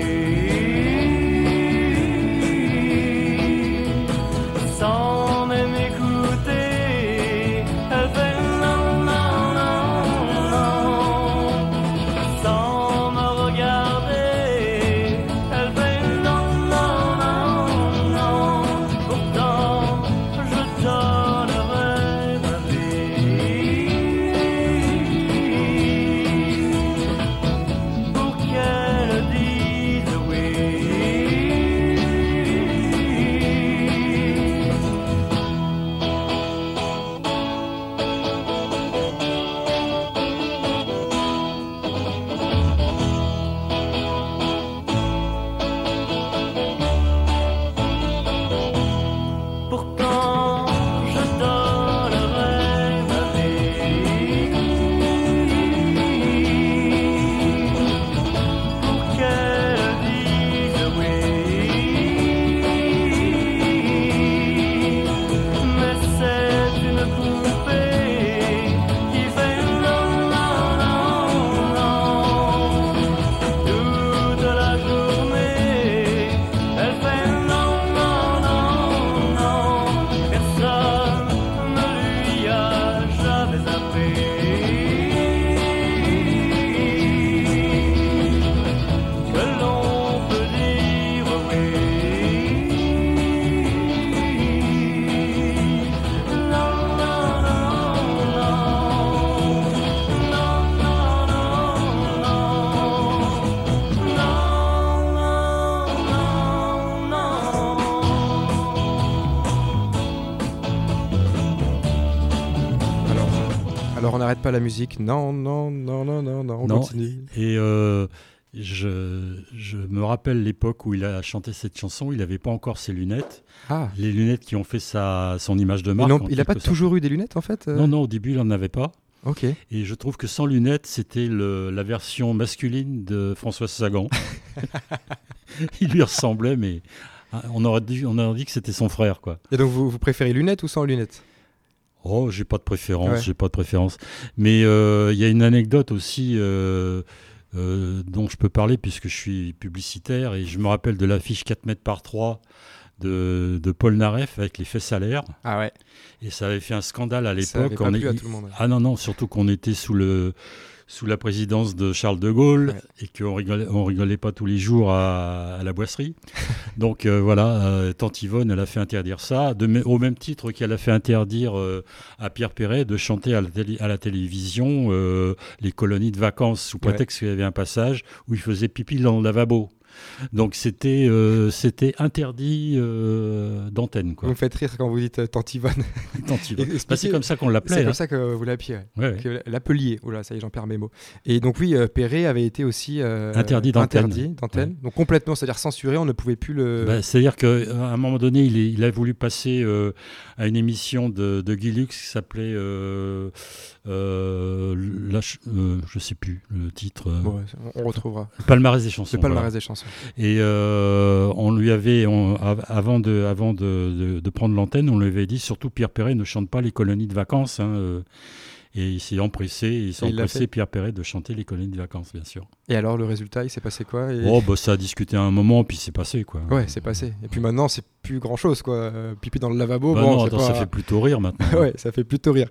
oui sans même écouter. Elle fait non, non, non, non, sans me regarder. Elle fait non, non, non, non. Pourtant, je donnerais ma vie pour qu'elle dise oui. Pourtant, je donnerais ma vie pour qu'elle dise oui. Mais c'est une poupée qui fait non, non, non, non. Toute la journée, elle fait non, non, non, non. Personne ne lui a jamais appris que l'on peut dire oui. Non, non, non, non. Non, non, non, non. Non, non, non, Alors, alors on n'arrête pas la musique. Non, non, non, non, non, non. On Non. continue. Et euh, je, je me rappelle l'époque où il a chanté cette chanson. Il n'avait pas encore ses lunettes. Ah. Les lunettes qui ont fait sa, son image de Mais marque. non, en il n'a pas quelque sorte. toujours eu des lunettes en fait euh Non, non, au début, il n'en avait pas. Ok. Et je trouve que sans lunettes, c'était le- la version masculine de François Sagan. Il lui ressemblait, mais ah, on aurait dit, on aurait dit que c'était son frère, quoi. Et donc vous, vous préférez lunettes ou sans lunettes? Oh, j'ai pas de préférence, Ouais. j'ai pas de préférence. Mais euh, il y a une anecdote aussi euh, euh, dont je peux parler puisque je suis publicitaire et je me rappelle de l'affiche quatre mètres par trois de, de Paul Naref avec les fesses à l'air. Ah ouais. Et ça avait fait un scandale à Ça avait l'époque. pas On plu est- à tout le monde, ouais. Ah non, non, surtout qu'on était sous le, sous la présidence de Charles de Gaulle Ouais. et qu'on rigolait, on rigolait pas tous les jours à, à la boisserie. Donc euh, voilà, euh, Tante Yvonne, elle a fait interdire ça, de, au même titre qu'elle a fait interdire euh, à Pierre Perret de chanter à la, télé, à la télévision euh, les colonies de vacances, sous prétexte qu'il y avait un passage où il faisait pipi dans le lavabo. Donc c'était euh, c'était interdit euh, d'antenne, quoi. Vous me faites rire quand vous dites euh, Tante Yvonne. Tante Yvonne. Expliquez- Bah, c'est comme ça qu'on l'appelait. C'est hein. comme ça que vous l'appeliez. ouais. Ouais, ouais. Que l'appeliez. Oula, ça y est, j'en perds mes mots. Et donc oui, euh, Perret avait été aussi euh, Interdit d'antenne. interdit d'antenne. Donc complètement, c'est-à-dire censuré, on ne pouvait plus le. Bah, c'est-à-dire qu'à un moment donné, il, est- il a voulu passer euh, à une émission de, de Guy Lux qui s'appelait, euh, euh, la ch- euh, je sais plus le titre, euh, Bon, ouais, on on retrouvera. le palmarès des chansons. Le palmarès voilà. des chansons. Et euh, on lui avait, on- av- avant de, avant de, de- de prendre l'antenne, on lui avait dit surtout Pierre Perret ne chante pas les colonies de vacances. hein, euh, et il s'est empressé, il s'est Et il l'a empressé fait. Pierre Perret de chanter les colonies de vacances, bien sûr. Et alors, le résultat, il s'est passé quoi et... Oh, bah ça a discuté un moment, puis c'est passé, quoi. Ouais, c'est passé. Et puis maintenant, c'est plus grand-chose, quoi. Euh, pipi dans le lavabo, Bah bon, non, c'est attends, pas... ça fait plutôt rire maintenant. ouais, ça fait plutôt rire.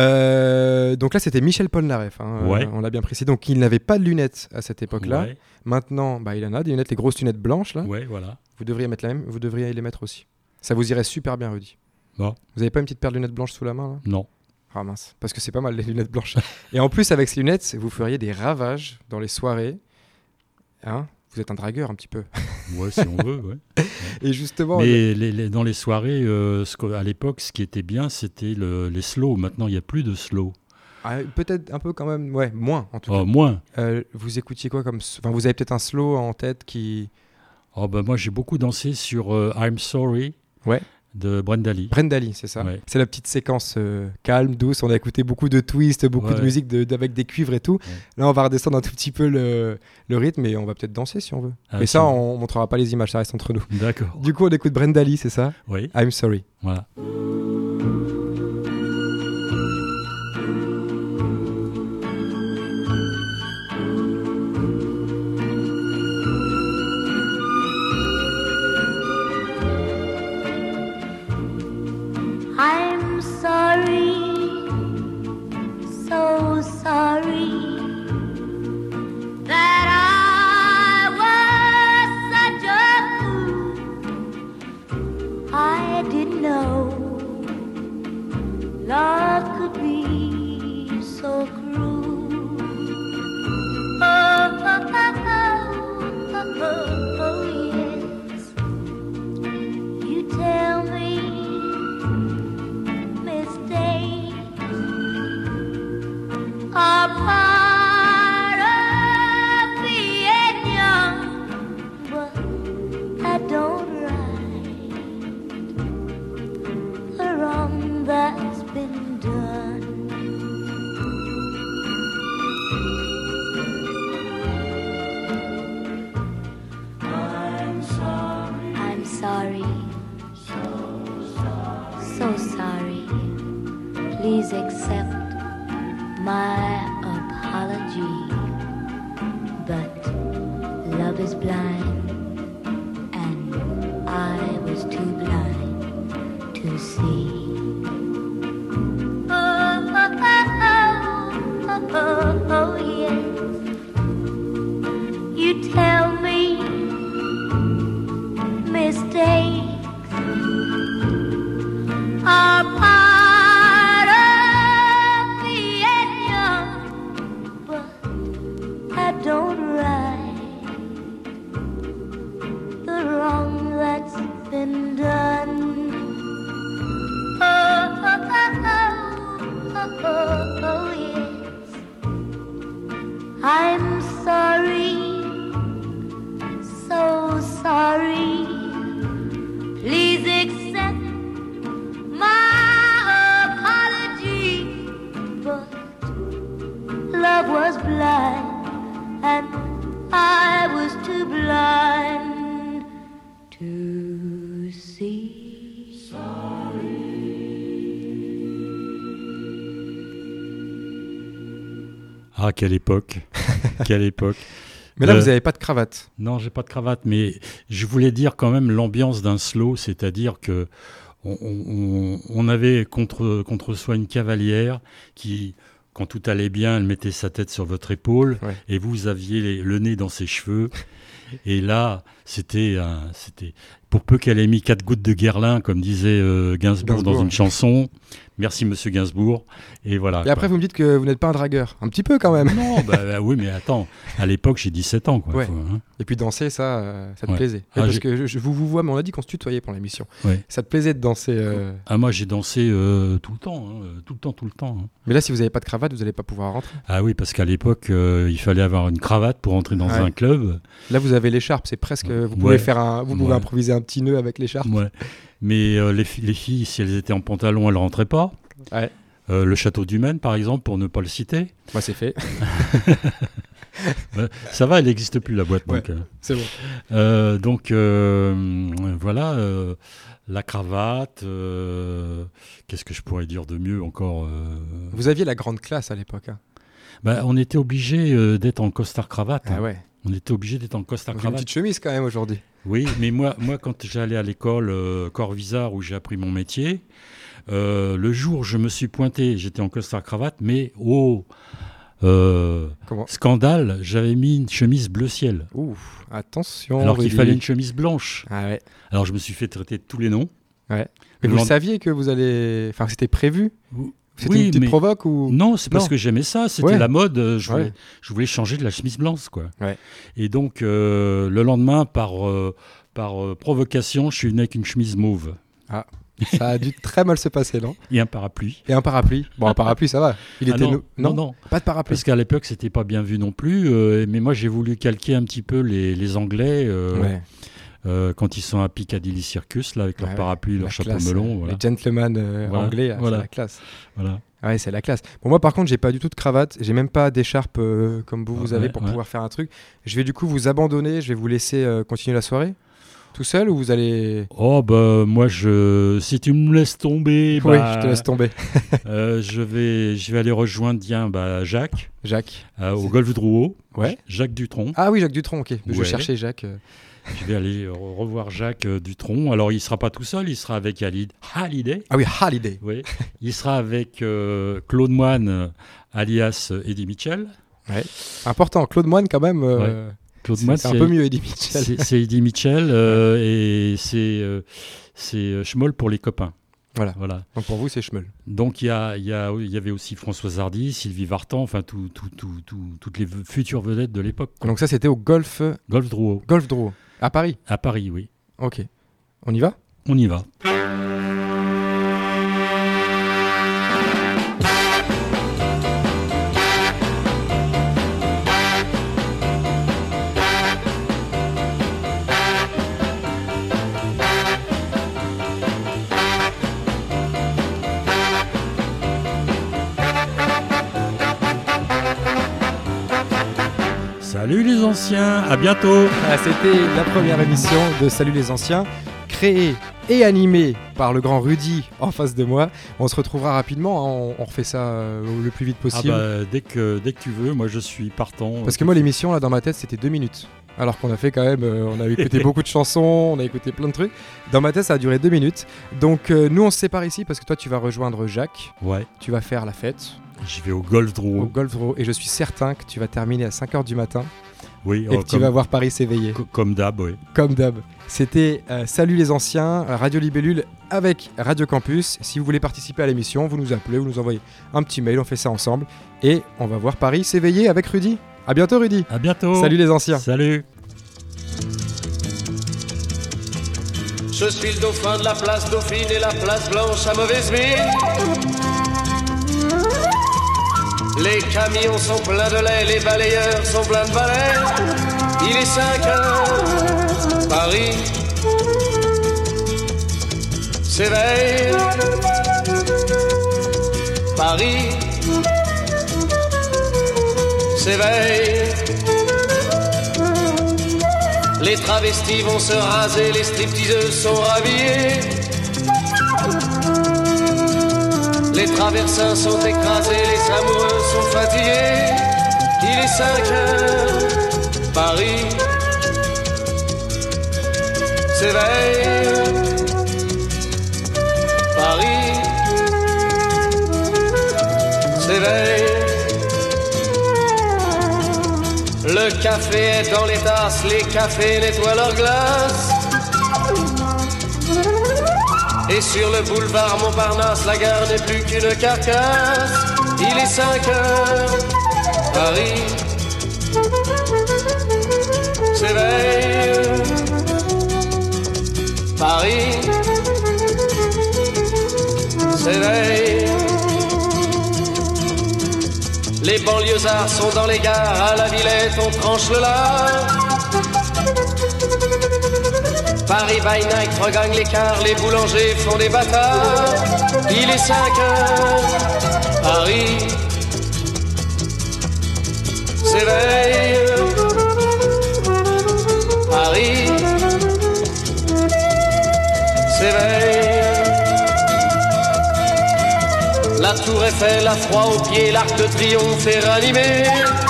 Euh, donc là, c'était Michel Polnareff, hein, Ouais. euh, on l'a bien précisé. Donc il n'avait pas de lunettes à cette époque-là. Ouais, Maintenant, bah, il en a des lunettes, les grosses lunettes blanches, là. ouais, voilà. Vous devriez mettre la même, vous devriez les mettre aussi. Ça vous irait super bien, Rudy. Bon. Vous avez pas une petite paire de lunettes blanches sous la main, là? Non. Ah mince, parce que c'est pas mal les lunettes blanches. Et en plus, avec ces lunettes, vous feriez des ravages dans les soirées. Hein? Vous êtes un dragueur un petit peu. Ouais, si on veut, ouais. Et justement, Mais les- les- dans les soirées, euh, ce qu'à- à l'époque, ce qui était bien, c'était le- les slow. Maintenant, il n'y a plus de slow. ah, peut-être un peu quand même, ouais, moins en tout Oh, cas. moins. Euh, vous écoutiez quoi comme, s- enfin, vous avez peut-être un slow en tête qui. Oh, bah, moi, j'ai beaucoup dansé sur euh, I'm Sorry Ouais. de Brenda Lee. Brenda Lee, c'est ça. Ouais. C'est la petite séquence euh, calme, douce. On a écouté beaucoup de twists, beaucoup Ouais. de musique de, d- avec des cuivres et tout. Ouais. Là, on va redescendre un tout petit peu le, le rythme et on va peut-être danser si on veut. Ah, Mais si ça, on- on montrera pas les images, ça reste entre nous. D'accord. Du coup, on écoute Brenda Lee, c'est ça? Oui, I'm sorry. voilà. I'm sorry, so sorry that I was such a fool. I didn't know love could be so cruel. Oh, oh, oh, oh, oh, oh, yes. You tell me mistakes are part of being young, but I don't right the wrong that's been done. I'm sorry. I'm sorry. So sorry. Please accept my apology. But love is blind, and I was too blind to see. Oh, oh, oh, oh, oh, oh, yes. You tell me mistakes are part of being young, but I don't right the wrong that's been done. Oh, oh, oh, oh, oh, oh, yes. I'm sorry, so sorry. Please accept my apology, but love was blind, and I was too blind to see. Ah, quelle époque. Quelle époque. Mais là, Euh, vous n'avez pas de cravate. Non, j'ai pas de cravate, mais je voulais dire quand même l'ambiance d'un slow, c'est-à-dire que on, on- on avait contre, contre soi une cavalière qui, quand tout allait bien, elle mettait sa tête sur votre épaule Ouais. et vous aviez les- le nez dans ses cheveux. Et là, c'était, un- c'était pour peu qu'elle ait mis quatre gouttes de Guerlain, comme disait euh, Gainsbourg, Gainsbourg, dans une ouais. chanson. Merci, monsieur Gainsbourg. Et voilà. Et après, vous me dites que vous n'êtes pas un dragueur. Un petit peu quand même. Non, bah, bah oui, mais attends, à l'époque, j'ai dix-sept ans. Quoi, Ouais. faut, hein. Et puis danser, ça, euh, ça te Ouais. plaisait. Ah, parce j'ai- que je, je vous vous vois, mais on a dit qu'on se tutoyait pour l'émission. Ouais. Ça te plaisait de danser. euh, Ah, moi, j'ai dansé euh, tout le temps, hein, euh, tout le temps, tout le temps. hein. Mais là, si vous n'avez pas de cravate, vous n'allez pas pouvoir rentrer. Ah oui, parce qu'à l'époque, euh, il fallait avoir une cravate pour entrer dans Ouais. un club. Là, vous avez l'écharpe. C'est presque. Vous Ouais. pouvez faire un. Vous pouvez Ouais. improviser un petit nœud avec l'écharpe. Ouais. Mais euh, les, fi- les filles, si elles étaient en pantalon, elles ne rentraient pas. Ouais. Euh, le château du Maine, par exemple, pour ne pas le citer. Moi, c'est fait. Ouais, ça va, elle n'existe plus, la boîte. Ouais. Donc, euh, C'est bon. euh, donc euh, voilà, euh, la cravate. euh, Qu'est-ce que je pourrais dire de mieux encore euh, Vous aviez la grande classe à l'époque. Hein. bah, On était obligé euh, d'être en costard-cravate. Ah hein. ouais. On était obligé d'être en Vous avez une costard-cravate. petite chemise quand même aujourd'hui. Oui, mais moi, moi quand j'allais à l'école euh, Corvisart, où j'ai appris mon métier, euh, le jour où je me suis pointé, j'étais en costard-cravate, mais oh euh, Comment scandale, j'avais mis une chemise bleu ciel. Ouh, attention. Alors qu'il Rudy. fallait une chemise blanche. Ah ouais. Alors je me suis fait traiter de tous les noms. Ouais. Mais Le vous lend- saviez que vous allez. Enfin, c'était prévu. C'était Oui, une petite mais- provoque ou. Non, c'est parce Non. que j'aimais ça, c'était Ouais. la mode, euh, je voulais, Ouais. je voulais changer de la chemise blanche, quoi. Ouais. Et donc, euh, le lendemain, par, euh, par euh, provocation, je suis venu avec une chemise mauve Ah, ça a dû très mal se passer, non et un parapluie. Et un parapluie. Bon, un parapluie, ça va. Il Ah était. non, nou- non, non. Pas de parapluie. Parce qu'à l'époque, c'était pas bien vu non plus, euh, mais moi, j'ai voulu calquer un petit peu les, les Anglais euh, Ouais. euh, quand ils sont à Piccadilly Circus, là, avec leur Ouais, parapluie, leur la chapeau classe, melon. euh, Voilà. Les gentlemen euh, Voilà, anglais, là, voilà. c'est la classe. Voilà. Ouais, c'est la classe. Bon, moi, par contre, j'ai pas du tout de cravate. J'ai même pas d'écharpe euh, comme vous, vous Ouais, avez pour ouais. pouvoir faire un truc. Je vais du coup vous abandonner. Je vais vous laisser euh, continuer la soirée. Tout seul ou vous allez. Oh, bah, moi, je... si tu me laisses tomber, Oui, bah, je te laisse tomber. euh, je, vais, je vais aller rejoindre tiens, bah, Jacques, Jacques. euh, au Golfe Drouot. Ouais. Jacques Dutronc. Ah oui, Jacques Dutronc, ok. Je Ouais. vais chercher Jacques. euh. Je vais aller euh, revoir Jacques euh, Dutronc. Alors, il ne sera pas tout seul, il sera avec Halid- Hallyday. Ah oui, Halliday. Oui. Il sera avec euh, Claude Moine, euh, alias euh, Eddie Mitchell. Ouais. Important. Claude Moine, quand même. euh, Claude c'est Moine, c'est un peu mieux, Eddie Mitchell. C'est c'est Eddie Mitchell euh, et c'est euh, c'est euh, Schmoll pour les copains. Voilà. Voilà. Donc pour vous, c'est Schmeul. Donc il y, a, il y, a, il y avait aussi Françoise Hardy, Sylvie Vartan, enfin tout, tout, tout, tout- toutes les v- futures vedettes de l'époque. quoi. Donc ça, c'était au Golf, Golfe Drouot, Golf Drouot, à Paris. à Paris, oui. Ok. On y va On y va. Salut les anciens, à bientôt. Ah, c'était la première émission de Salut les Anciens, créée et animée par le grand Rudy en face de moi. On se retrouvera rapidement, hein, on, on refait ça euh, le plus vite Ah possible. bah, dès, que, dès que tu veux, moi je suis partant. Parce que moi, l'émission, là, dans ma tête, c'était deux minutes. Alors qu'on a fait quand même, euh, on a écouté beaucoup de chansons, on a écouté plein de trucs. Dans ma tête, ça a duré deux minutes. Donc, euh, nous, on se sépare ici parce que toi, tu vas rejoindre Jacques. Ouais, Tu vas faire la fête je vais au Golfe au Drouot. Golf Drouot. Et je suis certain que tu vas terminer à cinq heures du matin Oui, et oh, que tu comme, vas voir Paris s'éveiller. co- comme d'hab, oui. Comme d'hab. C'était euh, Salut les anciens, Radio Libellule avec Radio Campus. Si vous voulez participer à l'émission, vous nous appelez, vous nous envoyez un petit mail, on fait ça ensemble. Et on va voir Paris s'éveiller avec Rudy. À bientôt Rudy. À bientôt. Salut les anciens. Salut. Je suis le dauphin de la place Dauphine et la place Blanche à mauvaise mine. Les camions sont pleins de lait, les balayeurs sont pleins de balais. Il est cinq heures, Paris s'éveille. Paris s'éveille. Les travestis vont se raser, les stripteaseuses sont rhabillées. Les traversins sont écrasés, les amoureux sont fatigués. Il est cinq heures, Paris s'éveille. Paris s'éveille. Le café est dans les tasses, les cafés nettoient leurs glaces. Et sur le boulevard Montparnasse, la gare n'est plus qu'une carcasse. Il est cinq heures, Paris s'éveille. Paris s'éveille. Les banlieusards sont dans les gares, à la Villette on tranche le lard. Paris by night regagne l'écart, les boulangers font des bâtards. Il est cinq heures, Paris s'éveille. Paris s'éveille. La tour Eiffel a froid aux pieds, l'arc de triomphe est ranimé.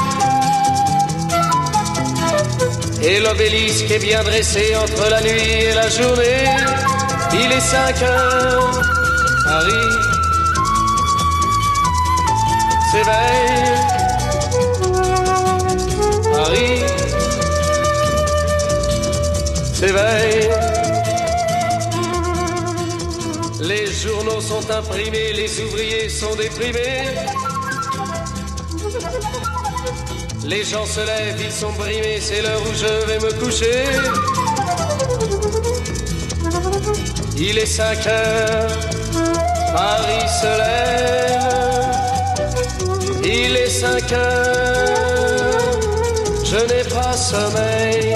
Et l'obélisque est bien dressé entre la nuit et la journée. Il est cinq heures, Paris s'éveille. Paris s'éveille. Les journaux sont imprimés, les ouvriers sont déprimés. Les gens se lèvent, ils sont brimés, c'est l'heure où je vais me coucher. Il est cinq heures, Paris se lève. Il est cinq heures, je n'ai pas sommeil.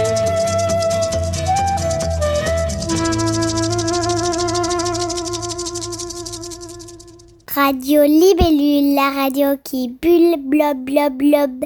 Radio Libellule, la radio qui bulle, blob, blob, blob.